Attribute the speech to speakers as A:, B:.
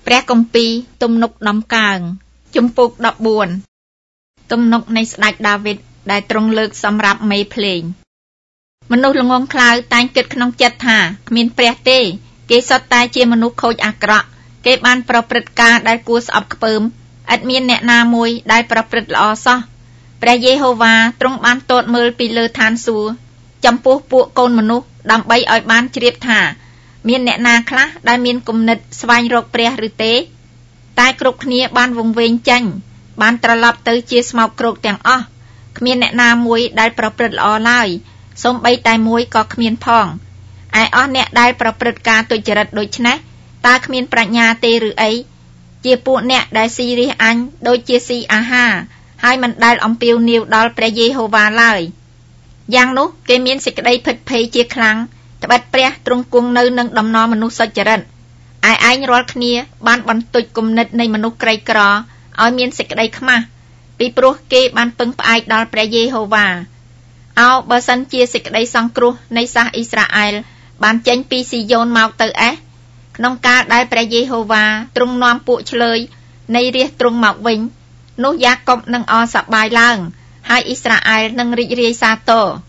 A: ព្រះគម្ពីរទំនុកដំកើងជំពូក14ទំនុកនៃស្ដេចដាវីតដែលទ្រង់លើកសម្រាប់មេភ្លេងមនុស្សល្ងងខ្លៅតែងគិតក្នុងចិត្តថាគ្មានព្រះទេគេសុទ្ធតែជាមនុស្សខូចអាក្រក់គេបានប្រព្រឹត្តការដែលគួរស្អប់ខ្ពើមឥតមានអ្នកណាមួយដែលប្រព្រឹត្តល្អសោះព្រះយេហូវ៉ាទ្រង់បានទតមើលពីលើឋានសួគ៌ចំពោះពួកកូនមនុស្សដើម្បីឲ្យបានជ្រាបថាមានអ្នកណាខ្លះដែលមានគំនិតស្វែងរកព្រះឬទេតែគ្រប់គ្នាបានវង្វេងចេញបានត្រឡប់ទៅជាស្មោកគ្រោកទាំងអស់គ្មានអ្នកណាមួយដែលប្រព្រឹត្តល្អឡើយសូម្បីតែមួយក៏គ្មានផងឯអស់អ្នកដែលប្រព្រឹត្តការទុច្ចរិតដូចនេះតើគ្មានប្រាជ្ញាទេឬអីជាពួកអ្នកដែលស៊ីរះអញដូចជាស៊ីអាហារហើយមិនដែលអំពាវនាវដល់ព្រះយេហូវ៉ាឡើយយ៉ាងនោះគេមានសេចក្តីភិតភ័យជាខ្លាំងត្បិតព្រះទ្រង់គង់នៅនឹងដំណរមនុស្សសុចរិតឯឯងរាល់គ្នាបានបន្ទច់គំនិតនៃមនុស្សក្រីក្រឲ្យមានសេចក្តីខ្មាស់ពីព្រោះគេបានពឹងផ្អែកដល់ព្រះយេហូវ៉ាបើសិនជាសេចក្តីសង្គ្រោះនៃសាសអ៊ីស្រាអែលបានចេញពីស៊ីយ៉ូនមកទៅក្នុងកាលដែលព្រះយេហូវ៉ាទ្រង់នាំពួកឆ្លើយនៃរាជទ្រង់មកវិញនោះយ៉ាកុបនឹងអរសប្បាយឡើងហើយអ៊ីស្រាអែលនឹងរីករាយសាទរ